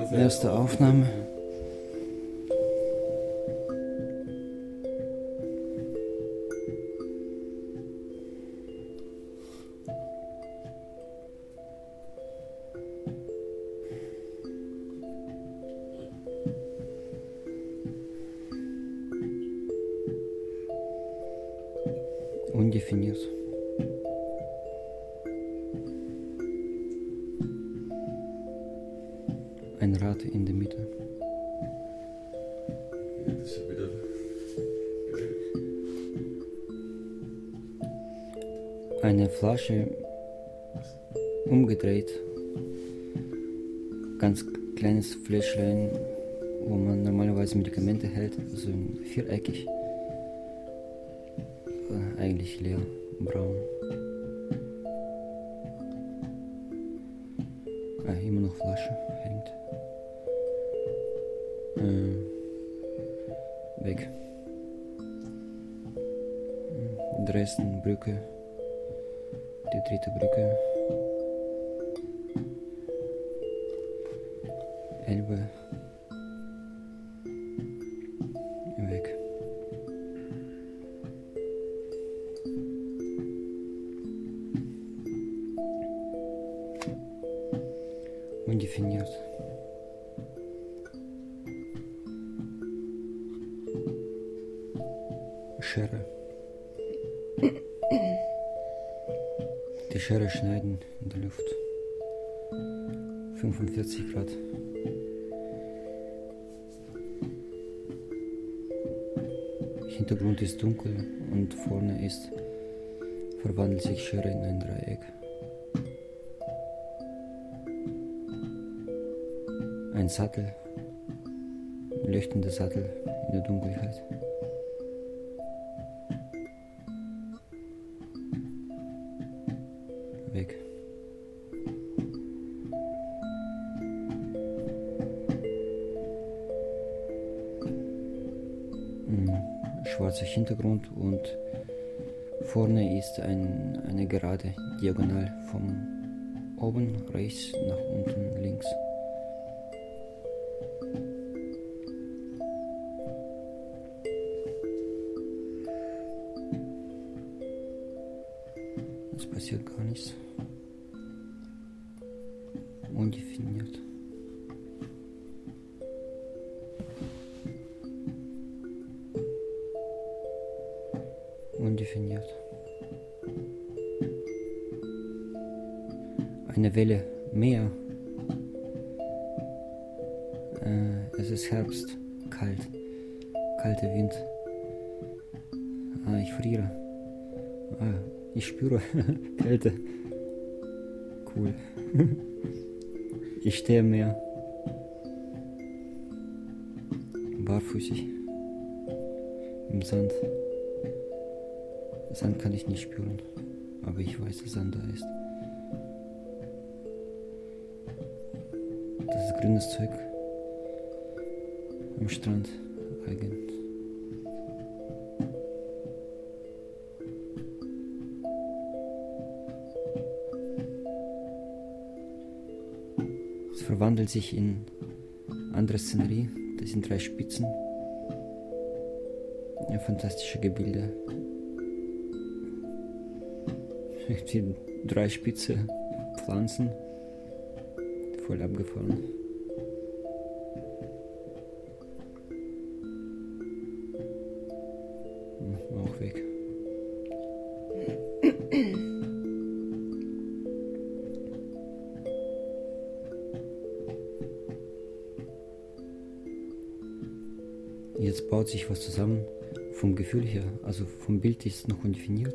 Erste Aufnahme. Undefiniert. Ein Rad in der Mitte. Ja, das ist ja wieder geil. Eine Flasche umgedreht. Ganz kleines Fläschlein, wo man normalerweise Medikamente hält, also viereckig. Eigentlich leer, braun. Immer noch Flasche hängt. Weg. Dresden, Brücke. Die dritte Brücke. Elbe. Weg. Undefiniert. Schere. Die Schere schneiden in der Luft. 45 Grad. Hintergrund ist dunkel und vorne verwandelt sich Schere in ein Dreieck. Ein Sattel, ein leuchtender Sattel in der Dunkelheit. Weg. Schwarzer Hintergrund und vorne ist eine Gerade, diagonal von oben rechts nach unten links. Es passiert gar nichts. Undefiniert. Undefiniert. Eine Welle mehr. Es ist Herbst, kalt, kalter Wind. Ich friere. Ich spüre Kälte. Cool. Ich stehe im Meer. Barfüßig. Im Sand. Sand kann ich nicht spüren, aber ich weiß, dass Sand da ist. Das ist grünes Zeug am Strand eigentlich. Es verwandelt sich in andere Szenerie. Das sind 3 Spitzen. Ja, fantastische Gebilde. Die 3 spitze Pflanzen. Voll abgefahren. Auch weg. Jetzt baut sich was zusammen vom Gefühl her, also vom Bild ist noch undefiniert.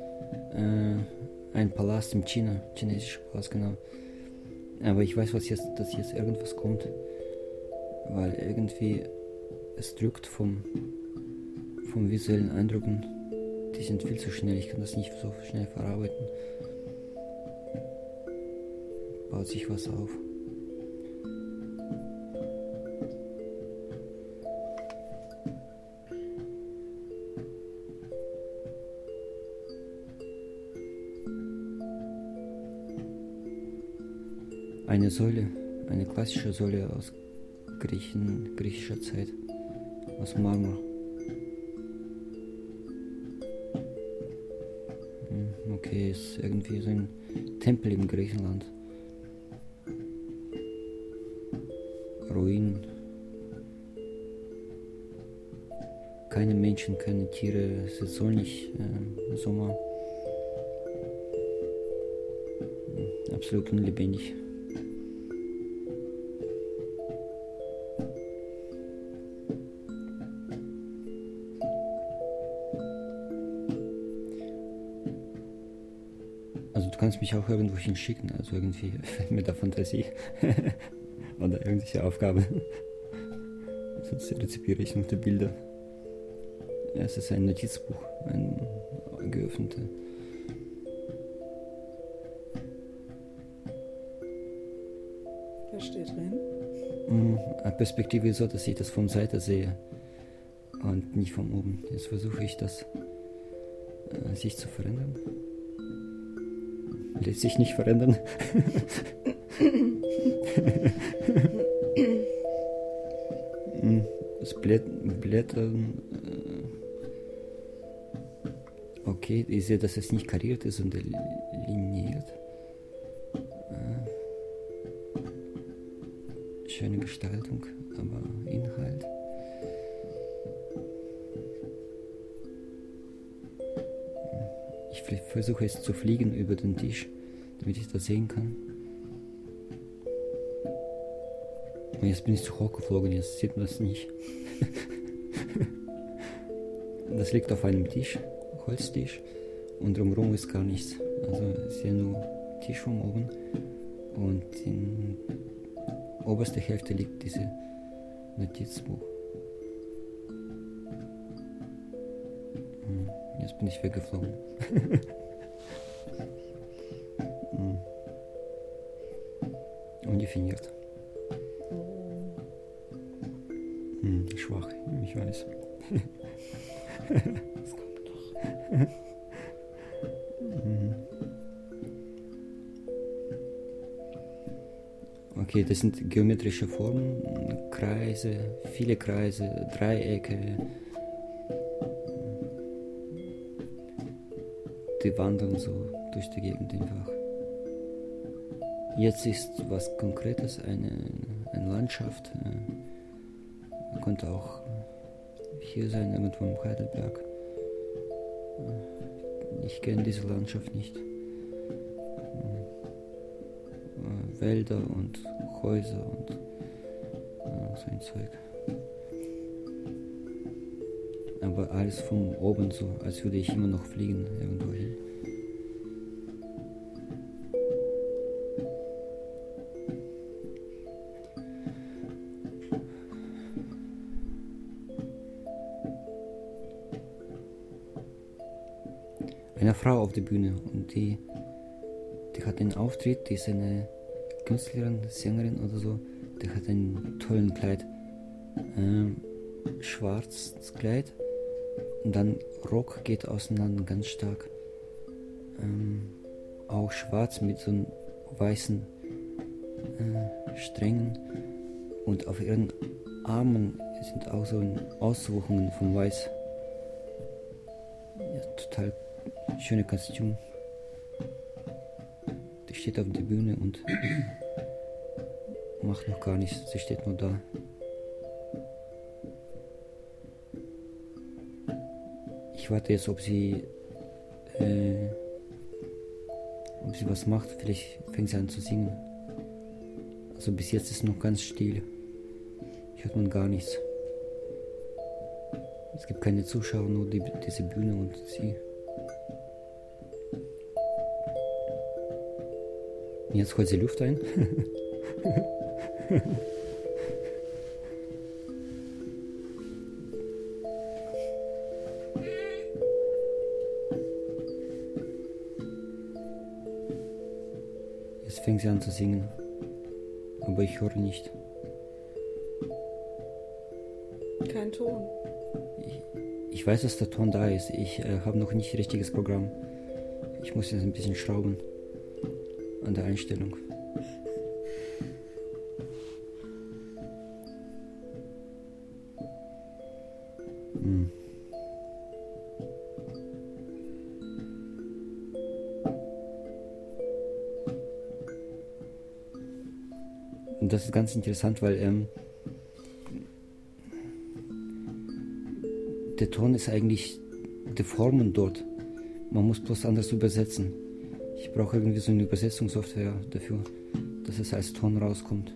Ein Palast in China, chinesischer Palast, genau. Aber ich weiß, dass jetzt irgendwas kommt, weil irgendwie es drückt vom visuellen Eindrücken, die sind viel zu schnell, ich kann das nicht so schnell verarbeiten. Baut sich was auf. Eine Säule, eine klassische Säule aus griechischer Zeit, aus Marmor. Okay, ist irgendwie so ein Tempel in Griechenland. Ruinen. Keine Menschen, keine Tiere, es ist sonnig, Sommer. Absolut unlebendig. Also du kannst mich auch irgendwo hinschicken, also irgendwie mit der Fantasie oder irgendwelche Aufgaben. Sonst rezipiere ich noch die Bilder. Ja, es ist ein Notizbuch, ein geöffneter. Was steht drin? Eine Perspektive ist so, dass ich das von Seite sehe und nicht von oben. Jetzt versuche ich das sich zu verändern. Lässt sich nicht verändern. Das Blättern. Okay, ich sehe, dass es nicht kariert ist und liniert. Schöne Gestaltung, aber Inhalt. Ich versuche jetzt zu fliegen über den Tisch, damit ich das sehen kann. Und jetzt bin ich zu hoch geflogen, jetzt sieht man das nicht. Das liegt auf einem Tisch, Holztisch, und drumherum ist gar nichts. Also ich sehe nur Tisch von oben und in oberster Hälfte liegt dieses Notizbuch. Jetzt bin ich weggeflogen. Undefiniert. Schwach, ich weiß. Das kommt doch. Okay, das sind geometrische Formen, Kreise, viele Kreise, Dreiecke. Die wandern so durch die Gegend einfach. Jetzt ist was Konkretes, eine Landschaft. Könnte auch hier sein, irgendwo im Heidelberg. Ich kenne diese Landschaft nicht. Wälder und Häuser und so ein Zeug. Aber alles von oben so, als würde ich immer noch fliegen irgendwo hin. Eine Frau auf der Bühne und die hat einen Auftritt, die ist eine Künstlerin, Sängerin oder so, die hat einen tollen Kleid, schwarzes Kleid und dann Rock geht auseinander ganz stark, auch schwarz mit so weißen Strängen und auf ihren Armen sind auch so Auswuchungen von Weiß. Ja, total schöne Kostüm. Die steht auf der Bühne und macht noch gar nichts, sie steht nur da. Ich warte jetzt, ob sie was macht, vielleicht fängt sie an zu singen. Also bis jetzt ist noch ganz still. Hört man gar nichts. Es gibt keine Zuschauer, nur diese Bühne und sie. Jetzt holt sie Luft ein. Jetzt fängt sie an zu singen. Aber ich höre nicht. Kein Ton. Ich weiß, dass der Ton da ist. Ich habe noch nicht richtiges Programm. Ich muss jetzt ein bisschen schrauben an der Einstellung. Hm. Und das ist ganz interessant, weil der Ton ist eigentlich die Formen dort. Man muss bloß anders übersetzen. Ich brauche irgendwie so eine Übersetzungssoftware dafür, dass es als Ton rauskommt.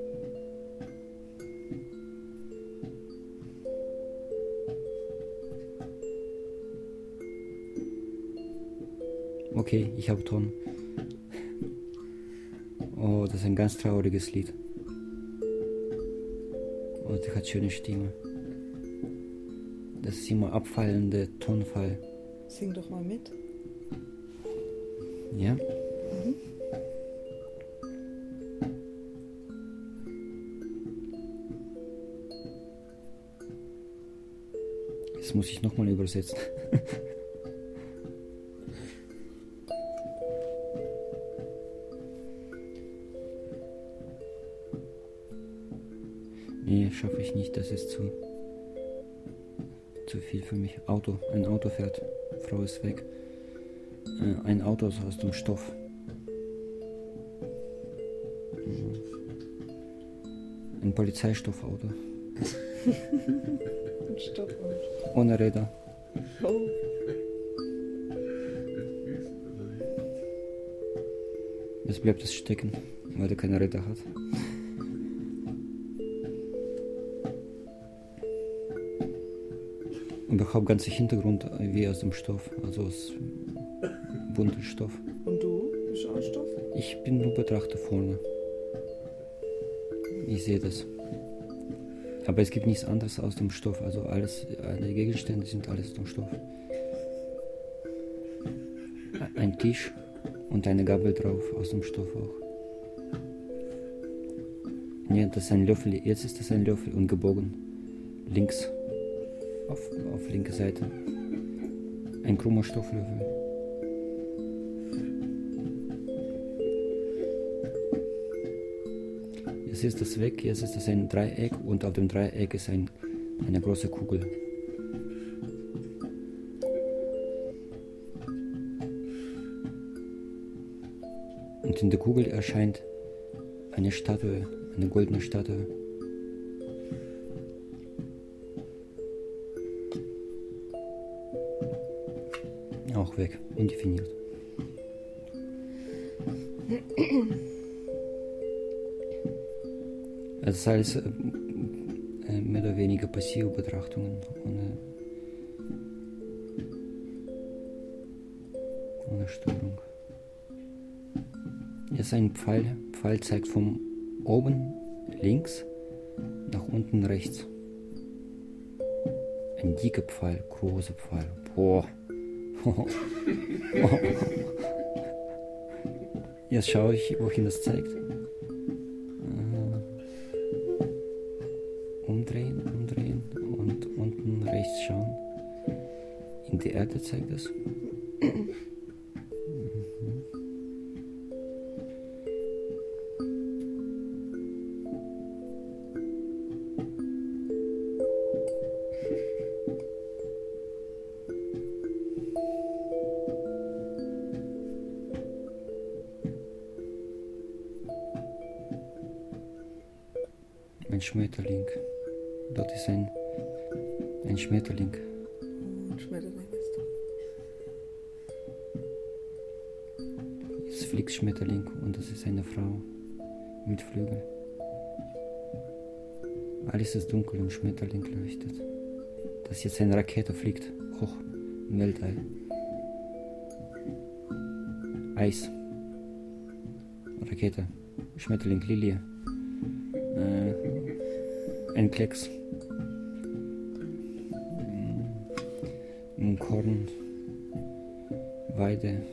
Okay, ich habe Ton. Oh, das ist ein ganz trauriges Lied. Und die hat schöne Stimme. Das ist immer abfallende Tonfall. Sing doch mal mit. Ja? Das muss ich nochmal übersetzen. Nee, schaffe ich nicht, das ist zu viel für mich. Ein Auto fährt, Frau ist weg. Ein Auto ist aus dem Stoff. Ein Polizeistoffauto. Ein Stoppauto. Ohne Räder. Oh. Jetzt bleibt es stecken, weil er keine Räder hat. Überhaupt ganzer Hintergrund wie aus dem Stoff, also aus buntem Stoff. Und du? Bist du auch Stoff? Ich bin nur Betrachter vorne. Ich sehe das. Aber es gibt nichts anderes aus dem Stoff, also alles, alle Gegenstände sind alles aus dem Stoff. Ein Tisch und eine Gabel drauf, aus dem Stoff auch. Ja, das ist ein Löffel, jetzt ist das ein Löffel und gebogen. Links. Auf linke Seite. Ein krummer Stofflöffel. Jetzt ist das weg, jetzt ist das ein Dreieck und auf dem Dreieck ist eine große Kugel. Und in der Kugel erscheint eine Statue, eine goldene Statue. Auch weg, undefiniert. Das ist alles mehr oder weniger passive Betrachtungen, ohne Störung. Jetzt ein Pfeil. Pfeil zeigt von oben links nach unten rechts. Ein dicker Pfeil, großer Pfeil. Boah. Jetzt schaue ich, wohin das zeigt. Umdrehen und unten rechts schauen. In die Erde zeigt es. Ein Schmetterling. Dort ist ein Schmetterling. Ein Schmetterling ist da. Es fliegt Schmetterling und das ist eine Frau mit Flügeln. Alles ist dunkel und Schmetterling leuchtet. Dass jetzt eine Rakete fliegt, hoch im Weltall. Eis. Rakete. Schmetterling, Lilie. Ein Klecks. Ein Korn. Weide.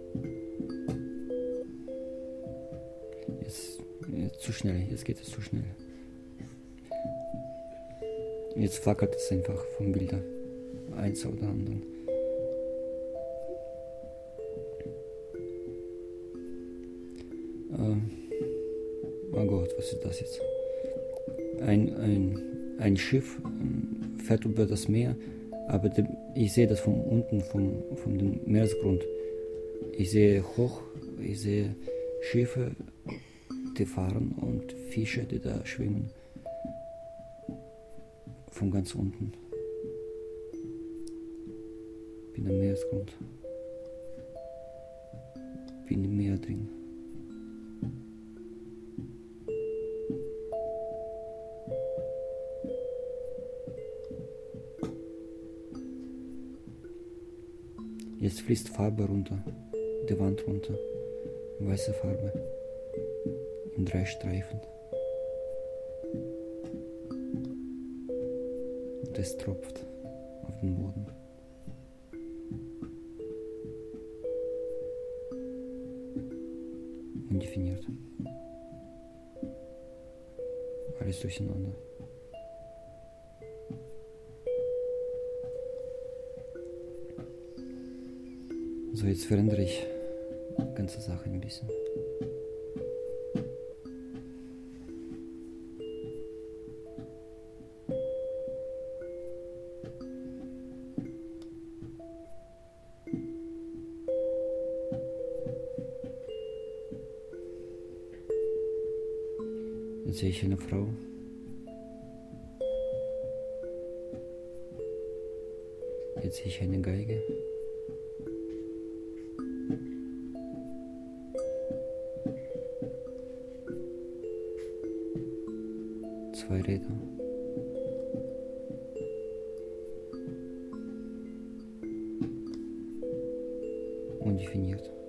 Jetzt zu schnell, jetzt geht es zu schnell. Jetzt flackert es einfach vom Bilder. Eins oder anderen. Oh Gott, was ist das jetzt? ein Schiff fährt über das Meer, aber ich sehe das von unten, von dem Meeresgrund. Ich sehe hoch, ich sehe Schiffe, die fahren und Fische, die da schwimmen. Von ganz unten. Bin am Meeresgrund. Bin im Meer drin. Jetzt fließt Farbe runter, die Wand runter, weiße Farbe, in 3 Streifen. Und es tropft auf den Boden. Undefiniert. Alles durcheinander. So, jetzt verändere ich die ganze Sache ein bisschen. Jetzt sehe ich eine Frau. Jetzt sehe ich eine Geige. Zwei Räder. Undefiniert.